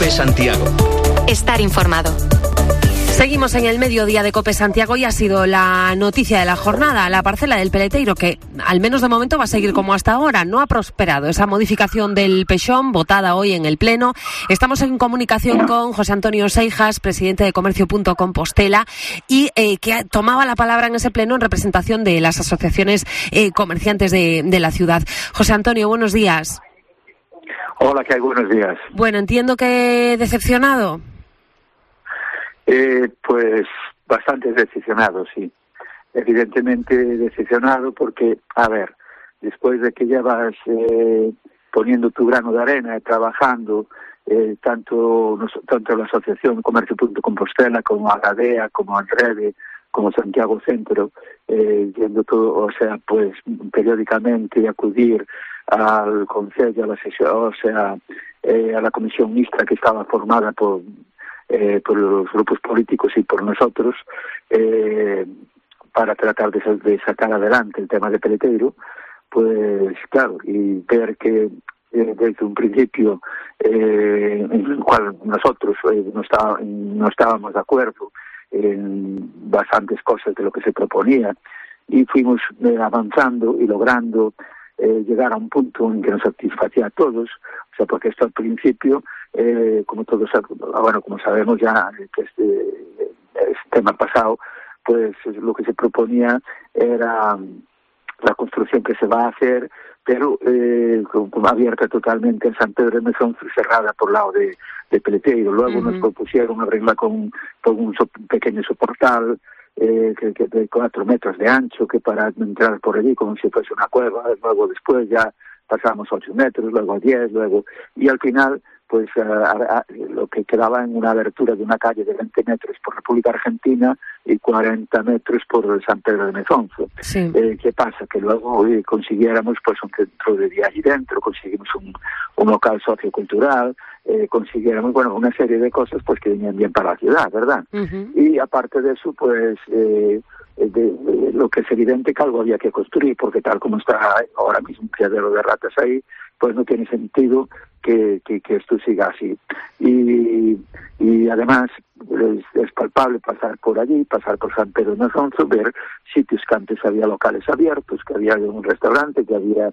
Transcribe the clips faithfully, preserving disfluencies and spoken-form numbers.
COPE Santiago. Estar informado. Seguimos en el mediodía de COPE Santiago y ha sido la noticia de la jornada, la parcela del Peleteiro, que al menos de momento va a seguir como hasta ahora. No ha prosperado esa modificación del Pexón, votada hoy en el Pleno. Estamos en comunicación con José Antonio Seijas, presidente de Comercio punto Compostela, y eh, que tomaba la palabra en ese Pleno en representación de las asociaciones eh, comerciantes de, de la ciudad. José Antonio, buenos días. Hola, ¿qué hay? Buenos días. Bueno, entiendo que decepcionado. Eh, pues bastante decepcionado, sí. Evidentemente decepcionado porque, a ver, después de que llevas eh, poniendo tu grano de arena, trabajando, eh, tanto tanto la Asociación Comercio punto Compostela como Agadea, como Anrede, como Santiago Centro, eh, yendo todo, o sea, pues periódicamente acudir al Concello, a la sesión, o sea, eh, a la comisión mixta que estaba formada por Eh, por los grupos políticos y por nosotros, eh, para tratar de, de sacar adelante el tema de Peleteiro, pues claro, y ver que eh, desde un principio eh, en el cual nosotros eh, no, está, no estábamos de acuerdo en bastantes cosas de lo que se proponía, y fuimos eh, avanzando y logrando Eh, llegar a un punto en que nos satisfacía a todos, o sea, porque esto al principio, eh, como todos, bueno, como sabemos ya que este, este tema pasado, pues lo que se proponía era la construcción que se va a hacer, pero eh, como abierta totalmente en San Pedro de Mesón, cerrada por lado de, de Peleteiro. Luego uh-huh. nos propusieron abrirla con, con un so, pequeño soportal, Eh, que, que de cuatro metros de ancho, que para entrar por allí como si fuese una cueva. Luego después ya pasamos ocho metros, luego a diez, luego, y al final pues a, a, lo que quedaba en una abertura de una calle de veinte metros por República Argentina y cuarenta metros por San Pedro de Mezonzo. Sí. Eh, ¿Qué pasa? Que luego eh, consiguiéramos pues un centro de día allí dentro, conseguimos un, un local sociocultural, eh, consiguiéramos, bueno, una serie de cosas pues que venían bien para la ciudad, ¿verdad? Uh-huh. Y aparte de eso, pues eh, de, de, lo que es evidente que algo había que construir, porque tal como está ahora mismo un criadero de ratas ahí, pues no tiene sentido que, que, que esto siga así. Y, y además es, es palpable pasar por allí, pasar por San Pedro de Mezonzo, ver sitios que antes había locales abiertos, que había un restaurante, que había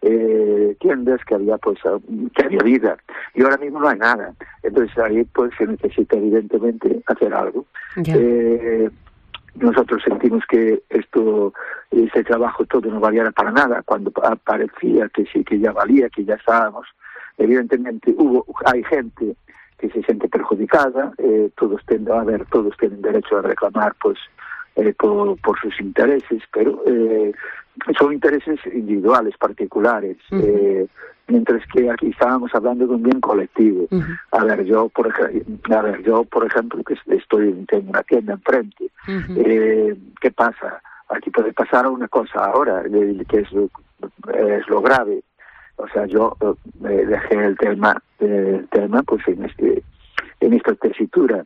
eh, tiendas, que había pues que había vida, y ahora mismo no hay nada. Entonces ahí pues se necesita evidentemente hacer algo. Yeah. Eh, nosotros sentimos que esto, ese trabajo todo no valiera para nada, cuando parecía que sí, que ya valía, que ya estábamos. Evidentemente hubo, hay gente que se siente perjudicada, eh, todos tienen, a ver, todos tienen derecho a reclamar pues eh, por, por sus intereses, pero eh, son intereses individuales, particulares, uh-huh. eh, mientras que aquí estábamos hablando de un bien colectivo. Uh-huh. A ver, yo por ejemplo, a ver, yo por ejemplo que estoy tengo una tienda enfrente, uh-huh. eh, ¿qué pasa? Aquí puede pasar una cosa ahora, que es lo, es lo grave. O sea, yo eh, dejé el tema, eh, el tema, pues en este, en esta tesitura.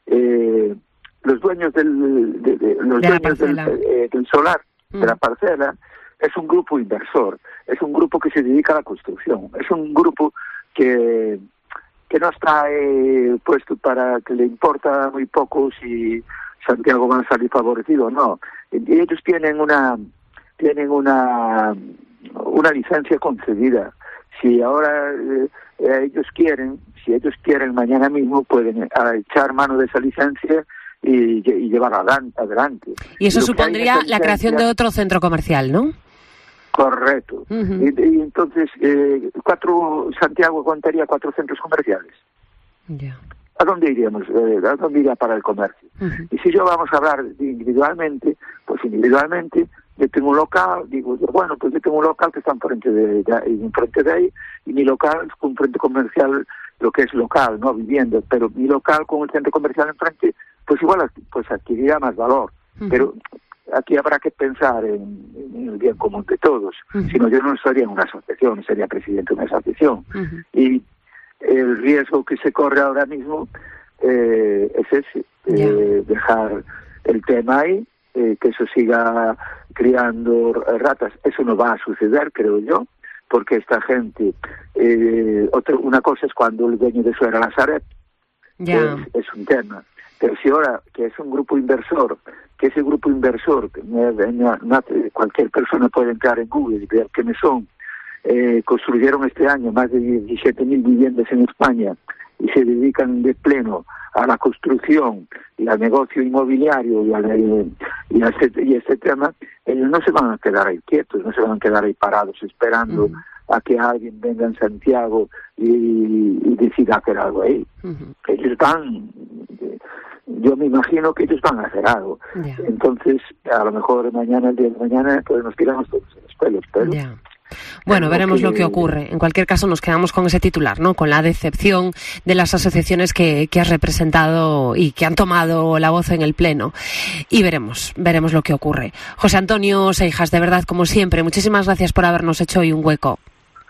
Eh, los dueños del, de, de, los de dueños del, eh, del solar, mm. de la parcela, es un grupo inversor, es un grupo que se dedica a la construcción, es un grupo que que no está eh, puesto para que le importa muy poco si Santiago va a salir favorecido o no. Y ellos tienen una tienen una una licencia concedida. Si ahora eh, ellos quieren, si ellos quieren mañana mismo pueden eh, echar mano de esa licencia y, y llevarla adelante. Y eso y supondría la creación de otro centro comercial, ¿no? Correcto. Uh-huh. Y, y entonces, eh, cuatro Santiago aguantaría cuatro centros comerciales. Yeah. ¿A dónde iríamos? Eh, ¿A dónde iría para el comercio? Uh-huh. Y si yo vamos a hablar individualmente, pues individualmente yo tengo un local, digo, bueno, pues yo tengo un local que está enfrente de, de, enfrente de ahí, y mi local es un centro comercial, lo que es local, no vivienda, pero mi local con el centro comercial enfrente, pues igual pues adquirirá más valor. Uh-huh. Pero aquí habrá que pensar en, en el bien común de todos. Uh-huh. Si no, yo no estaría en una asociación, sería presidente de una asociación. Uh-huh. Y el riesgo que se corre ahora mismo eh, es ese, yeah. eh, dejar el tema ahí, eh, que eso siga criando ratas. Eso no va a suceder, creo yo, porque esta gente, eh, otra, una cosa es cuando el dueño de eso era la Sareb, Ya. Es, es un tema. Pero si ahora, que es un grupo inversor, que ese grupo inversor, que no, no, no, cualquier persona puede entrar en Google y ver quiénes son, eh, construyeron este año más de diecisiete mil viviendas en España y se dedican de pleno a la construcción y al negocio inmobiliario y, al, y, a este, y este tema, ellos no se van a quedar ahí quietos, no se van a quedar ahí parados esperando uh-huh. a que alguien venga en Santiago y, y decida hacer algo ahí. Uh-huh. Ellos van, yo me imagino que ellos van a hacer algo. Yeah. Entonces, a lo mejor mañana, el día de mañana, pues nos tiramos todos en los pelos, pero... Yeah. Bueno, veremos lo que ocurre. En cualquier caso, nos quedamos con ese titular, ¿no? Con la decepción de las asociaciones que, que has representado y que han tomado la voz en el Pleno. Y veremos, veremos lo que ocurre. José Antonio Seijas, de verdad, como siempre, muchísimas gracias por habernos hecho hoy un hueco.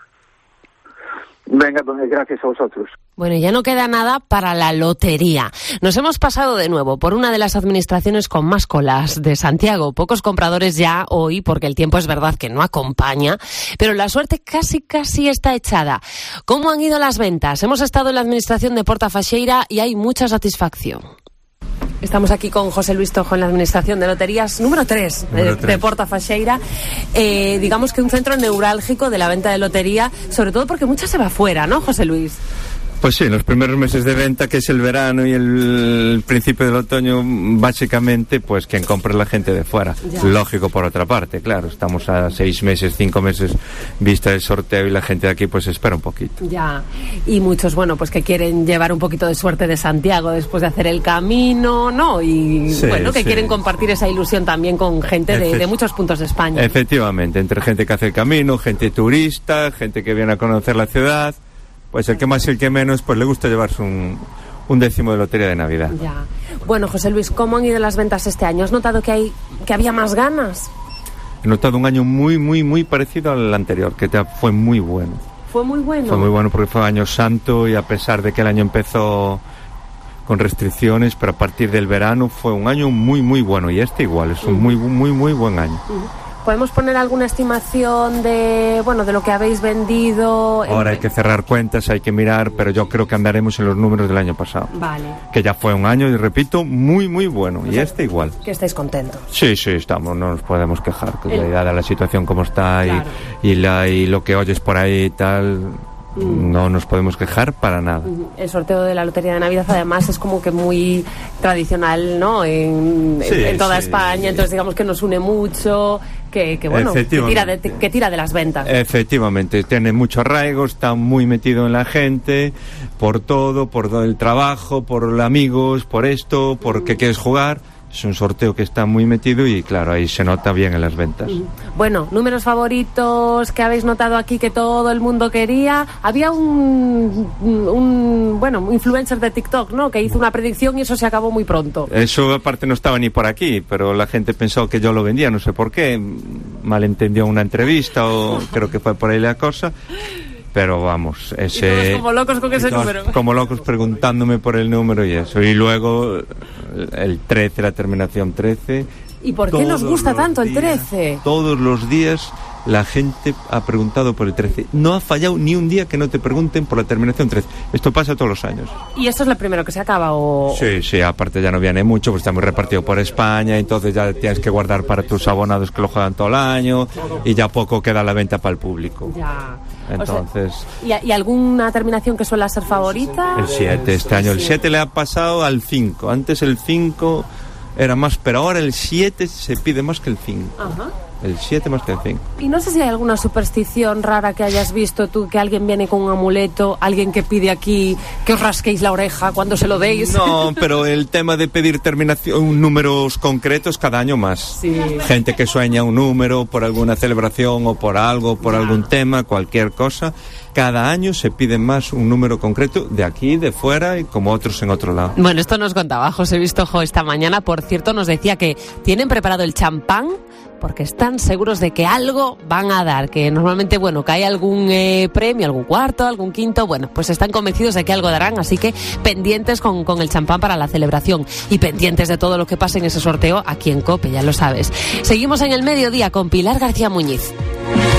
Venga, pues gracias a vosotros. Bueno, ya no queda nada para la lotería. Nos hemos pasado de nuevo por una de las administraciones con más colas de Santiago. Pocos compradores ya hoy, porque el tiempo es verdad que no acompaña, pero la suerte casi, casi está echada. ¿Cómo han ido las ventas? Hemos estado en la administración de Porta Faxeira y hay mucha satisfacción. Estamos aquí con José Luis Tojo en la Administración de Loterías número tres de, de Porta Faxeira. Eh, digamos que un centro neurálgico de la venta de lotería, sobre todo porque mucha se va fuera, ¿no, José Luis? Pues sí, los primeros meses de venta, que es el verano y el principio del otoño, básicamente, pues quien compra es la gente de fuera. Ya. Lógico, por otra parte, claro, estamos a seis meses, cinco meses vista del sorteo y la gente de aquí pues espera un poquito. Ya, y muchos, bueno, pues que quieren llevar un poquito de suerte de Santiago después de hacer el camino, ¿no? Y sí, bueno, que sí. quieren compartir esa ilusión también con gente de, Efe- de muchos puntos de España. Efectivamente, entre gente que hace el camino, gente turista, gente que viene a conocer la ciudad. Pues el que más y el que menos, pues le gusta llevarse un, un décimo de lotería de Navidad. Ya. Bueno, José Luis, ¿cómo han ido las ventas este año? ¿Has notado que hay que había más ganas? He notado un año muy, muy, muy parecido al anterior, que fue muy bueno. ¿Fue muy bueno? Fue muy bueno porque fue año santo y a pesar de que el año empezó con restricciones, pero a partir del verano fue un año muy, muy bueno. Y este igual, es un uh-huh. muy, muy, muy buen año. Uh-huh. ¿Podemos poner alguna estimación de, bueno, de lo que habéis vendido? Ahora hay que cerrar cuentas, hay que mirar, pero yo creo que andaremos en los números del año pasado. Vale. Que ya fue un año, y repito, muy, muy bueno. O y sea, este igual. ¿Que estáis contentos? Sí, sí, estamos, no nos podemos quejar. Que El... dada la situación como está claro. y, y, la, y lo que oyes por ahí y tal... No nos podemos quejar para nada. El sorteo de la Lotería de Navidad además es como que muy tradicional, ¿no? En, sí, en toda sí, España, sí. Entonces digamos que nos une mucho, que, que bueno, que tira, de, que tira de las ventas. Efectivamente, tiene mucho arraigo, está muy metido en la gente, por todo, por el trabajo, por amigos, por esto, por qué quieres jugar. Es un sorteo que está muy metido y claro, ahí se nota bien en las ventas. Bueno, números favoritos que habéis notado aquí que todo el mundo quería. Había un, un bueno, un influencer de TikTok, ¿no? Que hizo una predicción y eso se acabó muy pronto. Eso aparte no estaba ni por aquí, pero la gente pensó que yo lo vendía, no sé por qué. Malentendió una entrevista o creo que fue por ahí la cosa. Pero vamos, ese... Y todos como locos con ese número. Como locos preguntándome por el número y eso. Y luego el trece, la terminación trece. ¿Y por qué nos gusta tanto el trece? Todos los días la gente ha preguntado por el trece. No ha fallado ni un día que no te pregunten por la terminación trece. Esto pasa todos los años. ¿Y esto es lo primero que se acaba o...? Sí, sí, aparte ya no viene mucho, pues está muy repartido por España, entonces ya tienes que guardar para tus abonados que lo juegan todo el año y ya poco queda a la venta para el público. Ya... Entonces, o sea, ¿y, ¿y alguna terminación que suele ser favorita? El siete, este año el siete le ha pasado al cinco. Antes el cinco era más, pero ahora el siete se pide más que el cinco. Ajá. El siete más que el cinco. Y no sé si hay alguna superstición rara que hayas visto tú, que alguien viene con un amuleto, alguien que pide aquí que os rasquéis la oreja cuando se lo deis. No, pero el tema de pedir terminación, números concretos cada año más. Sí. Gente que sueña un número por alguna celebración o por algo, por yeah. algún tema, cualquier cosa. Cada año se pide más un número concreto de aquí, de fuera y como otros en otro lado. Bueno, esto nos contaba José Vistojo esta mañana. Por cierto, nos decía que tienen preparado el champán porque están seguros de que algo van a dar, que normalmente, bueno, que hay algún eh, premio, algún cuarto, algún quinto, bueno, pues están convencidos de que algo darán, así que pendientes con, con el champán para la celebración y pendientes de todo lo que pase en ese sorteo aquí en COPE, ya lo sabes. Seguimos en el mediodía con Pilar García Muñiz.